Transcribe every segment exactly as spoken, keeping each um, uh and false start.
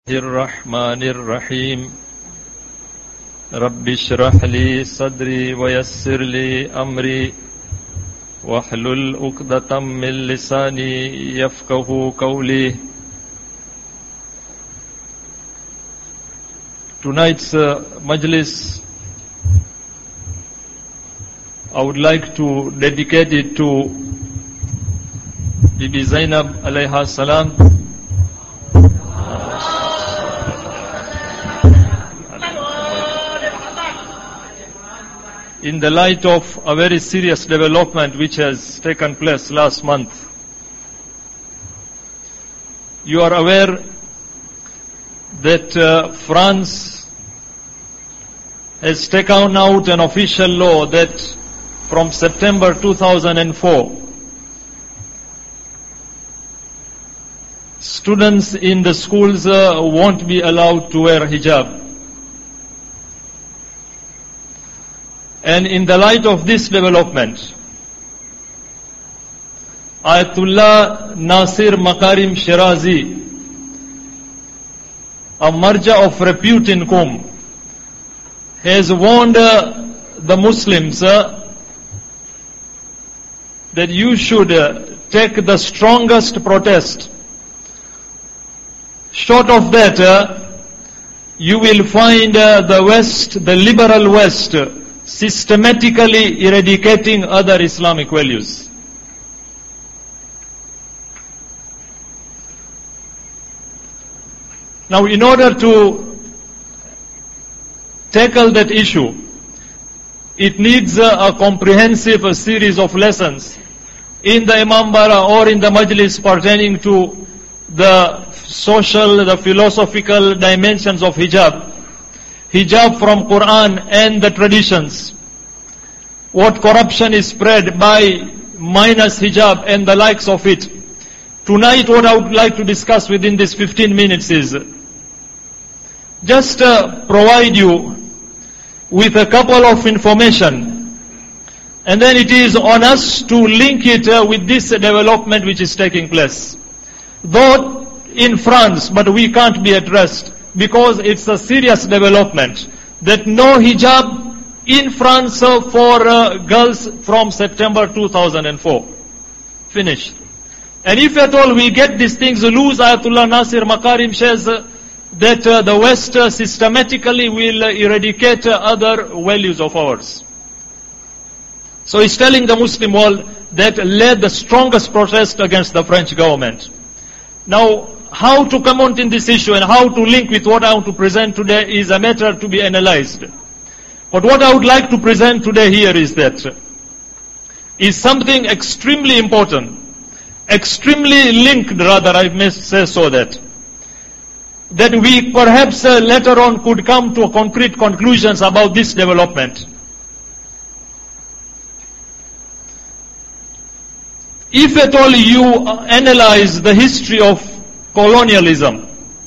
الرحمن الرحيم رب اشرح لي صدري ويسر لي أمري واحلل عقدة من لساني يفقهوا قولي. Tonight's uh, majlis, I would like to dedicate it to Bibi Zainab alayha salam. In the light of a very serious development which has taken place last month. You are aware that uh, France has taken out an official law that from September two thousand four, students in the schools uh, won't be allowed to wear hijab. And in the light of this development, Ayatollah Nasir Makarim Shirazi, a marja of repute in Qom, has warned uh, the Muslims uh, that you should uh, take the strongest protest. Short of that, uh, you will find uh, the West, the liberal West, uh, systematically eradicating other Islamic values. Now, in order to tackle that issue, it needs a, a comprehensive a series of lessons in the Imambara or in the Majlis pertaining to the social, the philosophical dimensions of hijab. Hijab from Quran and the traditions. What corruption is spread by minus hijab and the likes of it. Tonight what I would like to discuss within this fifteen minutes is just uh, provide you with a couple of information, and then it is on us to link it uh, with this development which is taking place. Though in France, but we can't be addressed because it's a serious development that no hijab in France uh, for uh, girls from September two thousand four. Finished. And if at all we get these things loose, Ayatollah Nasir Makarim says uh, that uh, the West uh, systematically will uh, eradicate uh, other values of ours. So he's telling the Muslim world that led the strongest protest against the French government. Now, how to comment in this issue and how to link with what I want to present today is a matter to be analyzed. But what I would like to present today here is that is something extremely important, extremely linked rather, I may say so that, that we perhaps uh, later on could come to concrete conclusions about this development. If at all you uh, analyze the history of colonialism,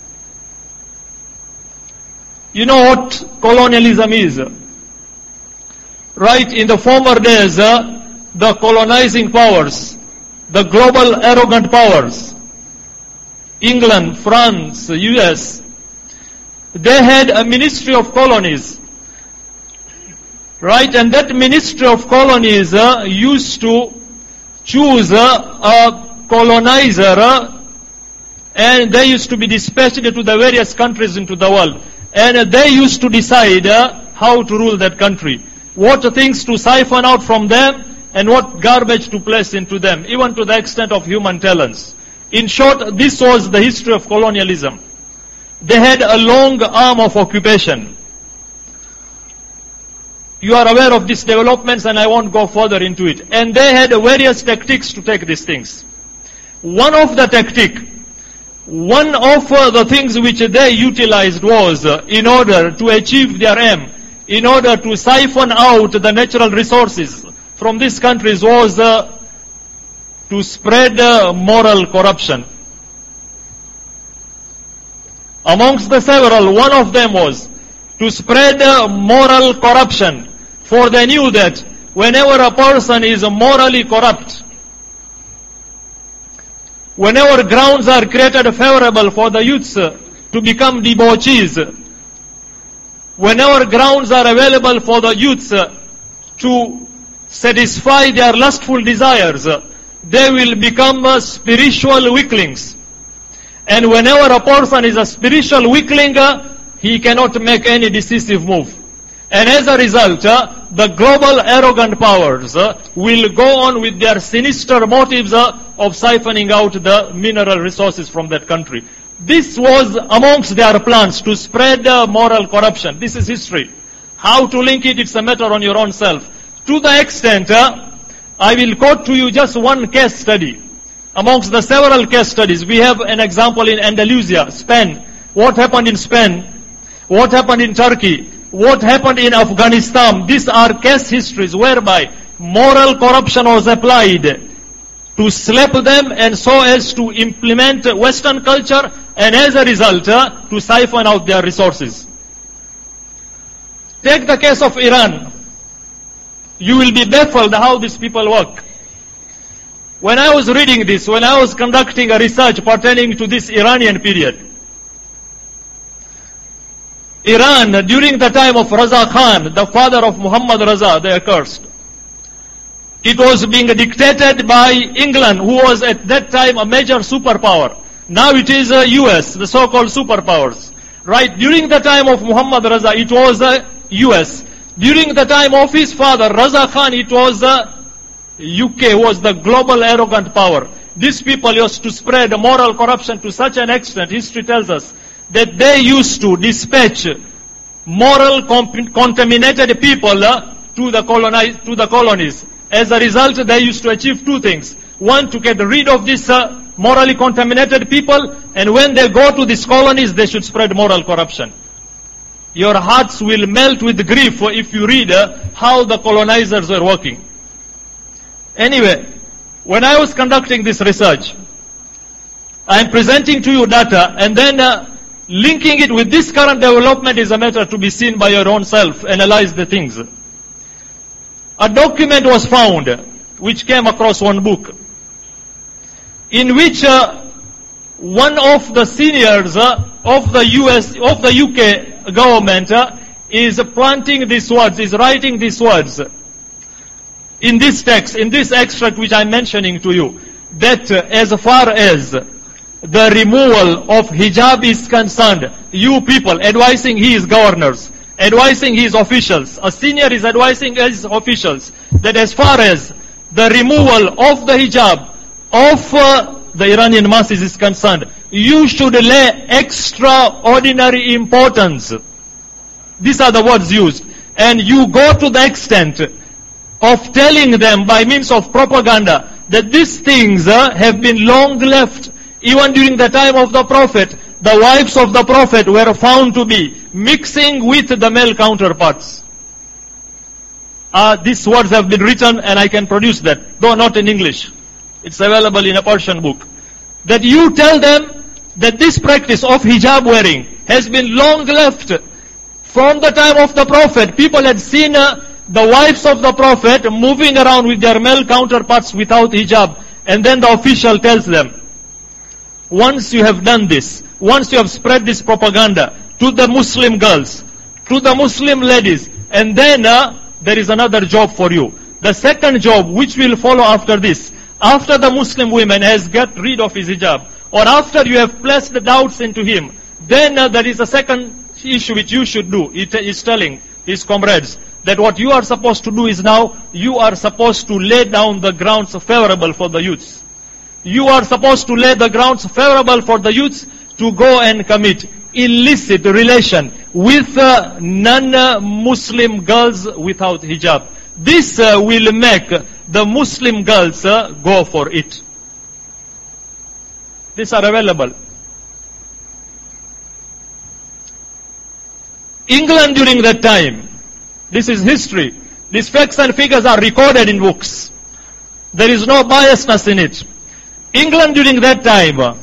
you know what colonialism is. Right, in the former days, uh, the colonizing powers, the global arrogant powers, England, France, U S, they had a ministry of colonies. Right, and that ministry of colonies uh, used to choose uh, a colonizer uh, and they used to be dispatched to the various countries into the world. And they used to decide uh, how to rule that country. What things to siphon out from them and what garbage to place into them, even to the extent of human talents. In short, this was the history of colonialism. They had a long arm of occupation. You are aware of these developments and I won't go further into it. And they had various tactics to take these things. One of the tactics One of uh, the things which they utilized was, uh, in order to achieve their aim, in order to siphon out the natural resources from these countries, was uh, to spread uh, moral corruption. Amongst the several, one of them was to spread uh, moral corruption, for they knew that whenever a person is morally corrupt, whenever grounds are created favorable for the youths to become debauchees. Whenever grounds are available for the youths uh, to satisfy their lustful desires, uh, they will become uh, spiritual weaklings. And whenever a person is a spiritual weakling, uh, he cannot make any decisive move. And as a result, uh, the global arrogant powers uh, will go on with their sinister motives uh, of siphoning out the mineral resources from that country. This was amongst their plans to spread uh, moral corruption. This is history. How to link it, it's a matter on your own self. To the extent, uh, I will quote to you just one case study. Amongst the several case studies, we have an example in Andalusia, Spain. What happened in Spain? What happened in Turkey? What happened in Afghanistan? These are case histories whereby moral corruption was applied to slap them and so as to implement Western culture and as a result uh, to siphon out their resources. Take the case of Iran. You will be baffled how these people work. When I was reading this, when I was conducting a research pertaining to this Iranian period, Iran, during the time of Raza Khan, the father of Muhammad Raza, the accursed, it was being dictated by England, who was at that time a major superpower. Now it is uh, U S, the so-called superpowers. Right, during the time of Muhammad Raza, it was uh, U S. During the time of his father, Raza Khan, it was uh, U K, was the global arrogant power. These people used to spread moral corruption to such an extent, history tells us, that they used to dispatch moral contaminated people uh, to the colonize, to the colonies. As a result, they used to achieve two things. One, to get rid of these uh, morally contaminated people, and when they go to these colonies, they should spread moral corruption. Your hearts will melt with grief if you read uh, how the colonizers were working. Anyway, when I was conducting this research, I am presenting to you data, and then uh, linking it with this current development is a matter to be seen by your own self, analyze the things. A document was found, which came across one book, in which uh, one of the seniors uh, of the U S, of the U K government uh, is planting these words, is writing these words in this text, in this extract which I'm mentioning to you, that uh, as far as the removal of hijab is concerned, you people, advising his governors, advising his officials, a senior is advising his officials, that as far as the removal of the hijab of uh, the Iranian masses is concerned, you should lay extraordinary importance. These are the words used. And you go to the extent of telling them by means of propaganda that these things uh, have been long left. Even during the time of the Prophet, the wives of the Prophet were found to be mixing with the male counterparts. Uh, these words have been written and I can produce that, though not in English. It's available in a Persian book. That you tell them that this practice of hijab wearing has been long left. From the time of the Prophet, people had seen uh, the wives of the Prophet moving around with their male counterparts without hijab. And then the official tells them, once you have done this, once you have spread this propaganda to the Muslim girls, to the Muslim ladies, and then uh, there is another job for you. The second job which will follow after this, after the Muslim woman has got rid of his hijab, or after you have placed the doubts into him, then uh, there is a second issue which you should do. It is telling his comrades that what you are supposed to do is now, you are supposed to lay down the grounds favorable for the youths. You are supposed to lay the grounds favorable for the youths to go and commit illicit relation with uh, non-Muslim girls without hijab. This uh, will make the Muslim girls uh, go for it. These are available. England during that time, this is history. These facts and figures are recorded in books. There is no biasness in it. England during that time,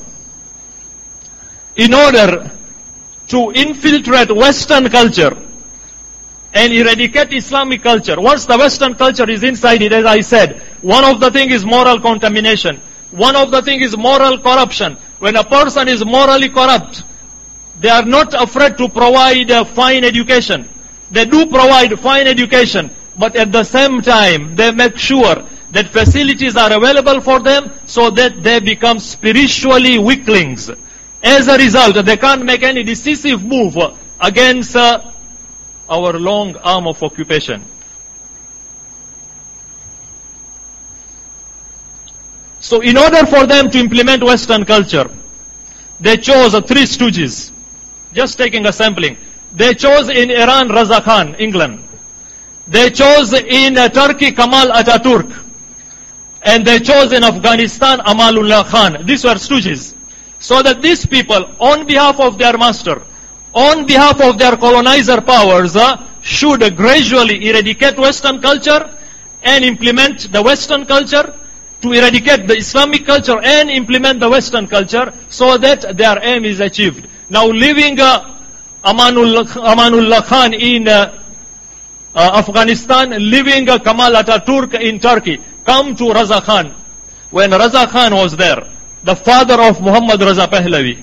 in order to infiltrate Western culture and eradicate Islamic culture, once the Western culture is inside it, as I said, one of the things is moral contamination. One of the things is moral corruption. When a person is morally corrupt, They are not afraid to provide a fine education. They do provide fine education, but at the same time, they make sure that facilities are available for them so that they become spiritually weaklings. As a result, they can't make any decisive move against uh, our long arm of occupation. So in order for them to implement Western culture, they chose uh, three stooges. Just taking a sampling. They chose in Iran Raza Khan, England. They chose in uh, Turkey Kemal Ataturk. And they chose in Afghanistan Amalullah Khan. These were stooges. So that these people, on behalf of their master, on behalf of their colonizer powers, uh, should uh, gradually eradicate Western culture and implement the Western culture, to eradicate the Islamic culture and implement the Western culture, so that their aim is achieved. Now leaving uh, Amanullah, Amanullah Khan in uh, uh, Afghanistan, leaving uh, Kemal Ataturk in Turkey, come to Raza Khan. When Raza Khan was there, the father of Muhammad Raza Pahlavi,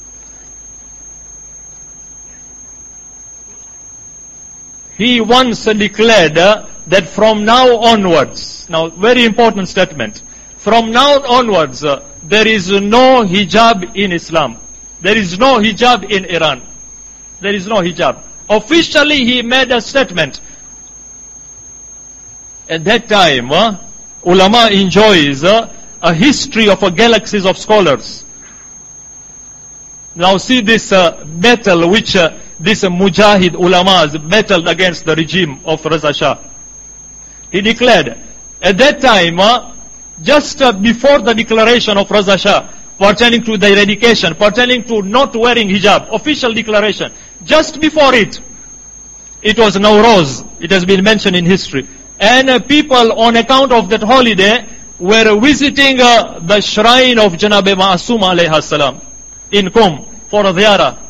he once declared uh, that from now onwards, now very important statement, from now onwards uh, there is no hijab in Islam. There is no hijab in Iran. There is no hijab. Officially he made a statement. At that time, uh, ulama enjoys uh, a history of uh, galaxies of scholars. Now see this uh, battle which uh, this uh, Mujahid ulamas battled against the regime of Raza Shah. He declared, at that time, uh, just uh, before the declaration of Raza Shah, pertaining to the eradication, pertaining to not wearing hijab, official declaration, just before it, it was Nowruz. It has been mentioned in history. And uh, people, on account of that holiday, were visiting uh, the shrine of Janabe Ma'asuma alayhi salam in Qum for a ziyarah.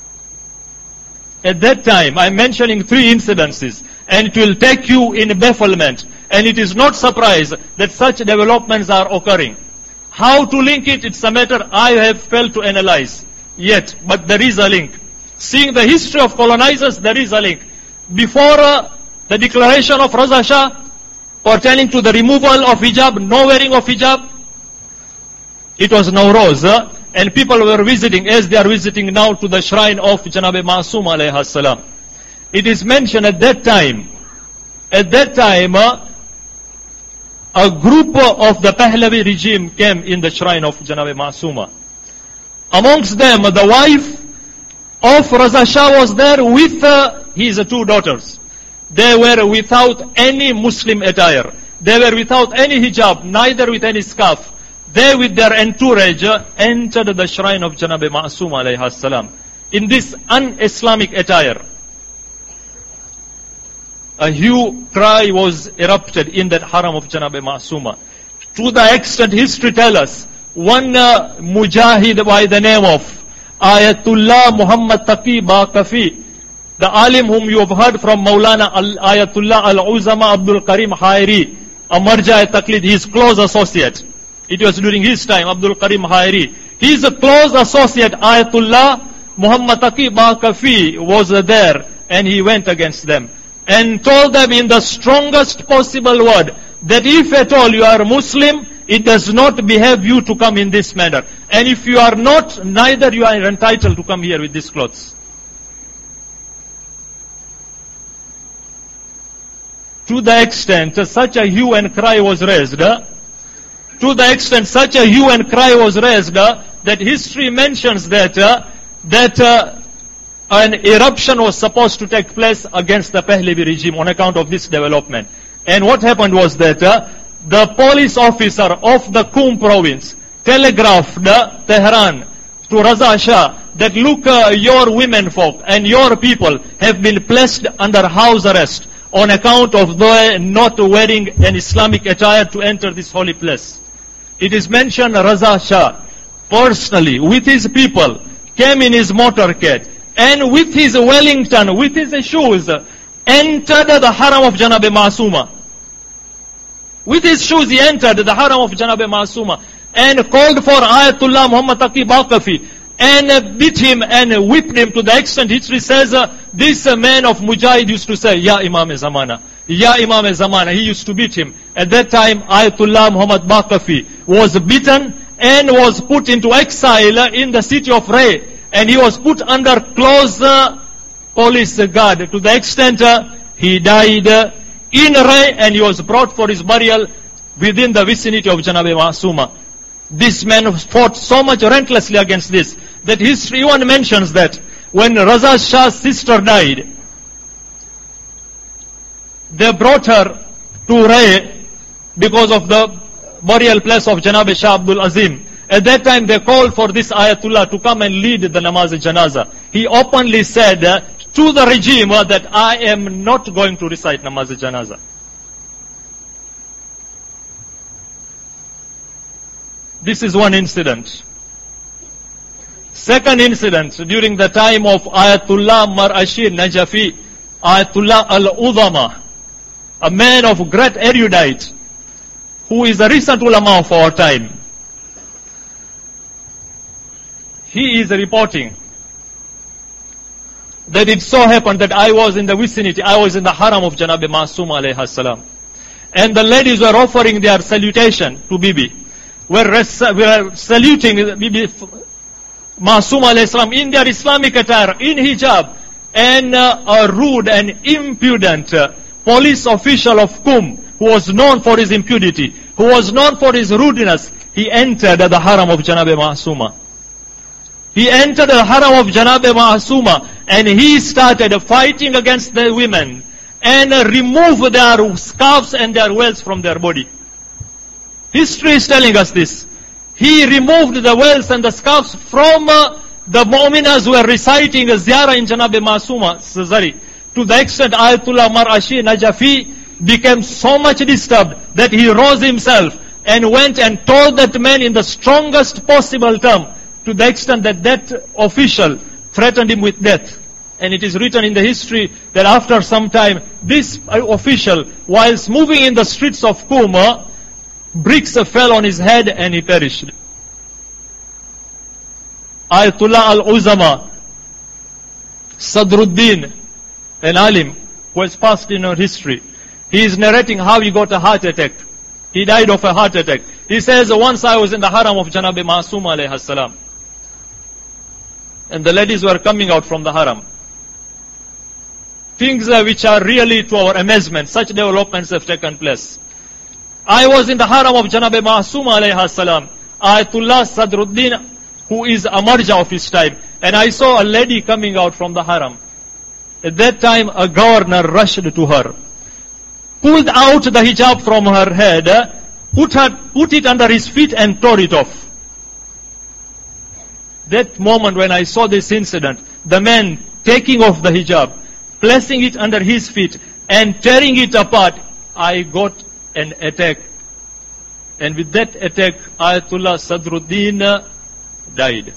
At that time, I'm mentioning three incidences, and it will take you in bafflement. And it is not surprise that such developments are occurring. How to link it, it's a matter I have failed to analyze yet, but there is a link. Seeing the history of colonizers, there is a link. Before uh, the declaration of Raza Shah, pertaining to the removal of hijab, no wearing of hijab, it was Nowruz, uh, and people were visiting, as they are visiting now, to the shrine of Janabe Ma'asum alayhi salam. It is mentioned at that time, at that time, uh, a group of the Pahlavi regime came in the shrine of Janabe Ma'asuma. Amongst them, the wife of Raza Shah was there with uh, his two daughters. They were without any Muslim attire. They were without any hijab, neither with any scarf. They, with their entourage, uh, entered the shrine of Janabe Ma'asum alayhi salam in this un-Islamic attire. A hue cry was erupted in that haram of Janabe Ma'asuma. To the extent history tells us, one uh, mujahid by the name of Ayatullah Muhammad Taqi Baqafi, the alim whom you have heard from Maulana Al Ayatullah Al-Uzama Abdul Karim Hairi, a marja taqlid, his close associate. It was during his time, Abdul Karim Hairi. His close associate Ayatullah Muhammad Taqi Baqafi was there, and he went against them and told them in the strongest possible word that if at all you are Muslim, it does not behave you to come in this manner. And if you are not, neither you are entitled to come here with these clothes. To the extent such a hue and cry was raised, uh, to the extent such a hue and cry was raised, uh, that history mentions that, uh, that uh, an eruption was supposed to take place against the Pahlavi regime on account of this development. And what happened was that uh, the police officer of the Qum province telegraphed uh, Tehran to Raza Shah that look, uh, your women folk and your people have been placed under house arrest on account of their not wearing an Islamic attire to enter this holy place. It is mentioned Raza Shah personally with his people came in his motorcade and with his Wellington, with his shoes, entered the haram of Janabe Ma'asuma. With his shoes he entered the haram of Janabe Ma'asuma and called for Ayatullah Muhammad Taqi Baqafi and uh, beat him and uh, whipped him to the extent history says uh, this uh, man of Mujahid used to say, Ya Imam Zamana, Ya Imam Zamana. He used to beat him. At that time, Ayatollah Muhammad Baqafi was beaten and was put into exile uh, in the city of Ray. And he was put under close uh, police guard to the extent uh, he died uh, in Ray, and he was brought for his burial within the vicinity of Janabe Masuma. This man fought so much relentlessly against this that history even mentions that when Raza Shah's sister died, they brought her to Ray because of the burial place of Janabe Shah Abdul Azim. At that time they called for this Ayatollah to come and lead the namaz janaza. He openly said uh, to the regime uh, that I am not going to recite namaz janaza. This is one incident. Second incident, during the time of Ayatollah Mar-Ashir Najafi, Ayatollah Al-Udama, a man of great erudite, who is a recent ulama of our time. He is reporting that it so happened that I was in the vicinity, I was in the haram of Janabi Masum alayhi salam. And the ladies were offering their salutation to Bibi. Were, were saluting Bibi Masum alayhi salam in their Islamic attire, in hijab, and uh, a rude and impudent uh, police official of Qum, who was known for his impudity, who was known for his rudeness, he entered the haram of Janabe Masuma. He entered the haram of Janabe Masuma, and he started fighting against the women and uh, removed their scarves and their veils from their body. History is telling us this. He removed the veils and the scarves from uh, the mu'minas who were reciting a ziyarah in Janabe Masuma, Zari, to the extent Ayatollah Mar-Ashir Najafi became so much disturbed that he rose himself and went and told that man in the strongest possible term, to the extent that that official threatened him with death. And it is written in the history that after some time, this official, whilst moving in the streets of Qum, bricks fell on his head and he perished. Ayatollah Al-Uzama, Sadruddin, an alim who has passed in our history, he is narrating how he got a heart attack. He died of a heart attack. He says, once I was in the haram of Janabi Masum alayhi salam, and the ladies were coming out from the haram. Things uh, which are really to our amazement, such developments have taken place. I was in the haram of Janabe Masum alayhi salam, Ayatollah Sadruddin, who is a marja of his time, and I saw a lady coming out from the haram. At that time, a governor rushed to her, pulled out the hijab from her head, put, her, put it under his feet and tore it off. That moment when I saw this incident, the man taking off the hijab, placing it under his feet and tearing it apart, I got an attack. And with that attack, Ayatollah Sadruddin died.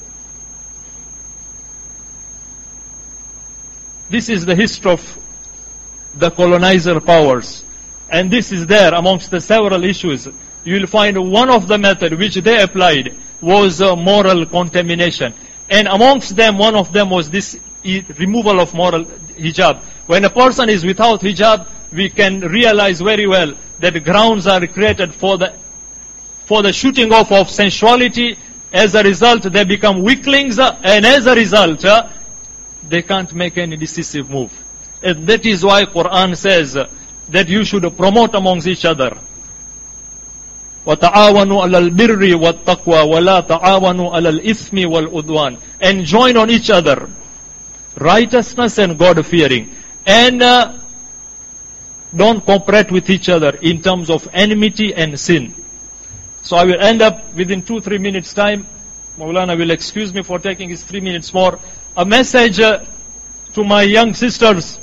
This is the history of the colonizer powers. And this is there amongst the several issues. You will find one of the methods which they applied was uh, moral contamination. And amongst them, one of them was this e removal of moral hijab. When a person is without hijab, we can realize very well that grounds are created for the, for the shooting off of sensuality. As a result, they become weaklings, uh, and as a result, uh, they can't make any decisive move. And that is why Quran says uh, that you should promote amongst each other. وَتَعَاوَنُوا عَلَى الْبِرِّ وَالتَّقْوَى وَلَا تَعَاوَنُوا عَلَى الْإِثْمِ وَالْعُدْوَانِ. And join on each other, righteousness and God-fearing. And uh, don't cooperate with each other in terms of enmity and sin. So I will end up within two, three minutes time. Maulana will excuse me for taking his three minutes more. A message uh, to my young sisters,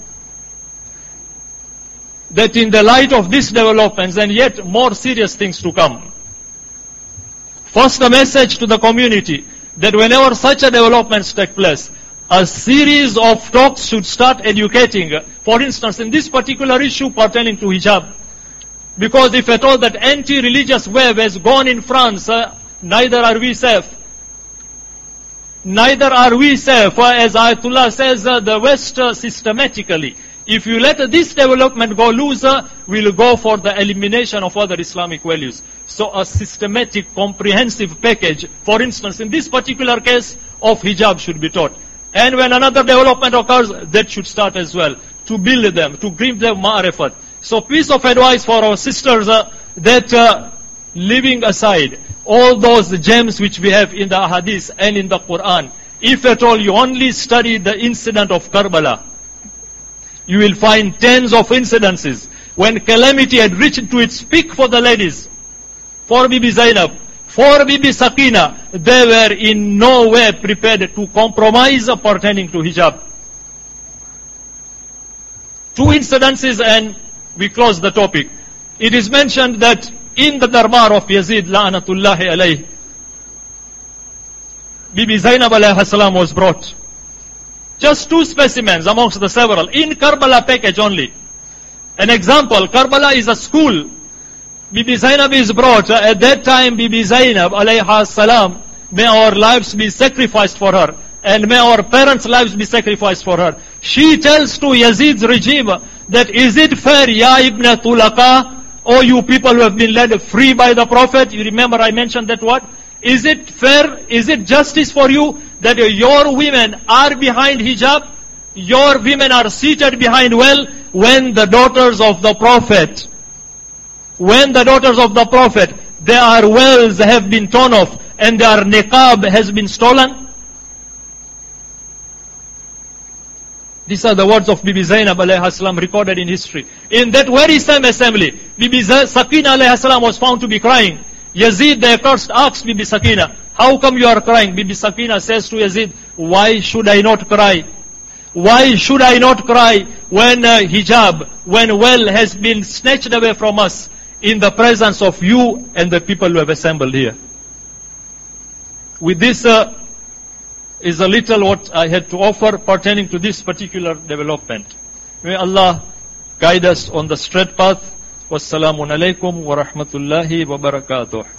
that in the light of these developments and yet more serious things to come. First, a message to the community that whenever such a developments take place, a series of talks should start educating. For instance, in this particular issue pertaining to hijab. Because if at all that anti-religious wave has gone in France, uh, neither are we safe. neither are we safe. As Ayatollah says, uh, the West uh, systematically, if you let uh, this development go loose, uh, we'll go for the elimination of other Islamic values. So a systematic, comprehensive package, for instance, in this particular case, of hijab should be taught. And when another development occurs, that should start as well, to build them, to give them ma'rifat. So piece of advice for our sisters, uh, that uh, leaving aside all those gems which we have in the hadith and in the Quran, if at all you only study the incident of Karbala, you will find tens of incidences when calamity had reached to its peak for the ladies. For Bibi Zainab, for Bibi Sakina, they were in no way prepared to compromise pertaining to hijab. Two incidences and we close the topic. It is mentioned that in the darbar of Yazid, la'natullahi alayh, Bibi Zainab alayhi salam was brought. Just two specimens amongst the several, in Karbala package only. An example, Karbala is a school. Bibi Zainab is brought. At that time, Bibi Zainab alayhi salam, may our lives be sacrificed for her, and may our parents' lives be sacrificed for her. She tells to Yazid's regime that, is it fair, ya ibn Tulaka, O you people who have been led free by the Prophet? You remember I mentioned that word? Is it fair, is it justice for you that your women are behind hijab? Your women are seated behind well, when the daughters of the Prophet, when the daughters of the Prophet, their wells have been torn off and their niqab has been stolen? These are the words of Bibi Zainab alayhi salam recorded in history. In that very same assembly, Bibi Sakina alayhi salam was found to be crying. Yazid the accursed asked Bibi Sakina, how come you are crying? Bibi Sakina says to Yazid, why should I not cry? Why should I not cry when uh, hijab, when well has been snatched away from us in the presence of you and the people who have assembled here? With this uh, is a little what I had to offer pertaining to this particular development. May Allah guide us on the straight path. Wassalamu alaikum wa rahmatullahi wa barakatuh.